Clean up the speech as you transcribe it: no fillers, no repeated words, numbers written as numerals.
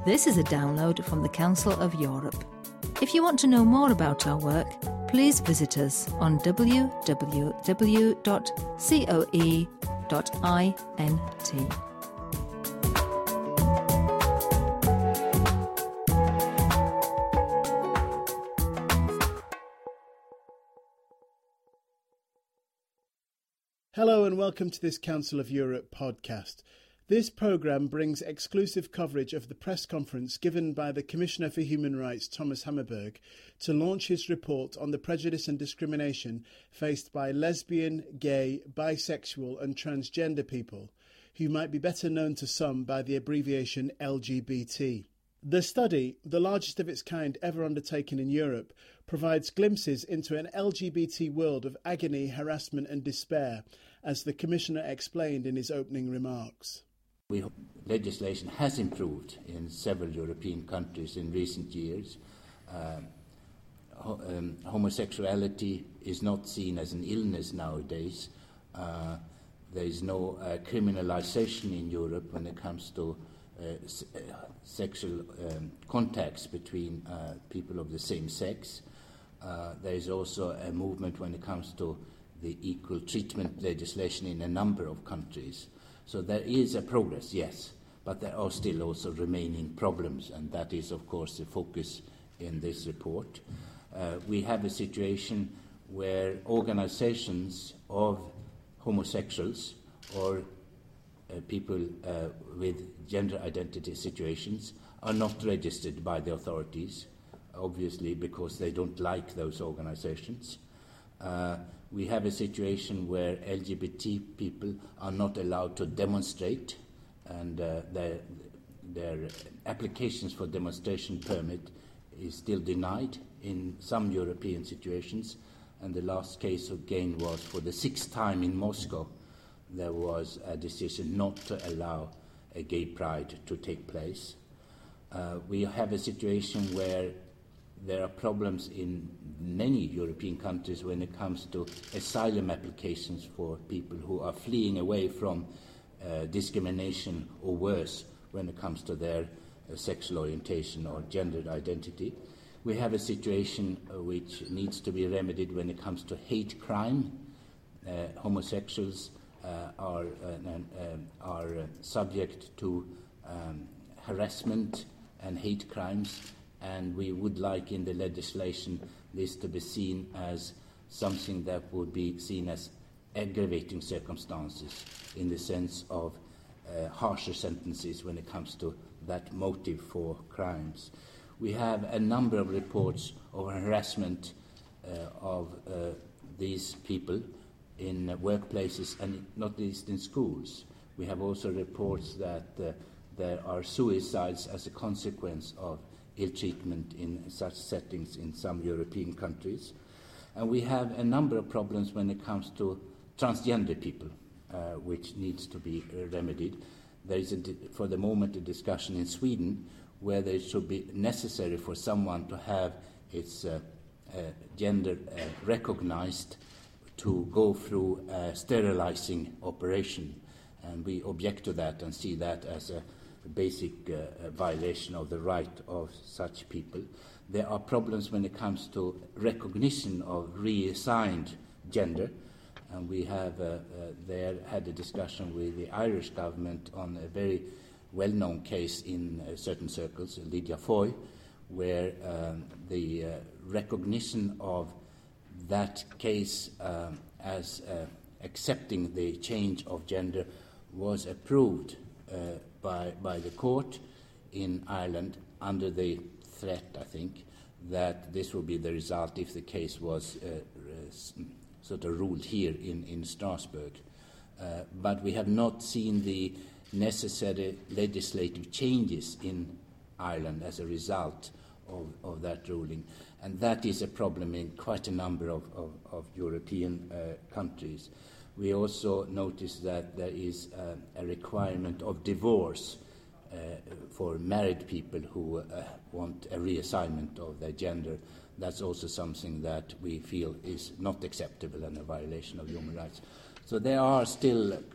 This is a download from the Council of Europe. If you want to know more about our work, please visit us on www.coe.int. Hello and welcome to this Council of Europe podcast. This programme brings exclusive coverage of the press conference given by the Commissioner for Human Rights, Thomas Hammarberg, to launch his report on the prejudice and discrimination faced by lesbian, gay, bisexual and transgender people, who might be better known to some by the abbreviation LGBT. The study, the largest of its kind ever undertaken in Europe, provides glimpses into an LGBT world of agony, harassment and despair, as the Commissioner explained in his opening remarks. Legislation has improved in several European countries in recent years. Homosexuality is not seen as an illness nowadays. There is no criminalization in Europe when it comes to sexual contacts between people of the same sex. There is also a movement when it comes to the equal treatment legislation in a number of countries. So there is a progress, yes, but there are still also remaining problems, and that is, of course, the focus in this report. We have a situation where organizations of homosexuals or people with gender identity situations are not registered by the authorities, obviously because they don't like those organizations. We have a situation where LGBT people are not allowed to demonstrate, and their applications for demonstration permit is still denied in some European situations. And the last case again was for the sixth time in Moscow. There was a decision not to allow a gay pride to take place. We have a situation where there are problems in many European countries when it comes to asylum applications for people who are fleeing away from discrimination or worse when it comes to their sexual orientation or gender identity. We have a situation which needs to be remedied when it comes to hate crime. Homosexuals are subject to harassment and hate crimes, and we would like in the legislation this to be seen as something that would be seen as aggravating circumstances in the sense of harsher sentences when it comes to that motive for crimes. We have a number of reports of harassment of these people in workplaces and not least in schools. We have also reports that there are suicides as a consequence of ill treatment in such settings in some European countries. And we have a number of problems when it comes to transgender people, which needs to be remedied. There is, for the moment, a discussion in Sweden where it should be necessary for someone to have its gender recognized to go through a sterilizing operation. And we object to that and see that as a basic violation of the right of such people. There are problems when it comes to recognition of reassigned gender, and we have there had a discussion with the Irish government on a very well-known case in certain circles, Lydia Foy, where the recognition of that case as accepting the change of gender was approved by the court in Ireland under the threat, I think, that this will be the result if the case was sort of ruled here in Strasbourg. But we have not seen the necessary legislative changes in Ireland as a result of that ruling. And that is a problem in quite a number of European countries. We also notice that there is a requirement of divorce for married people who want a reassignment of their gender. That's also something that we feel is not acceptable and a violation of human rights. So there are still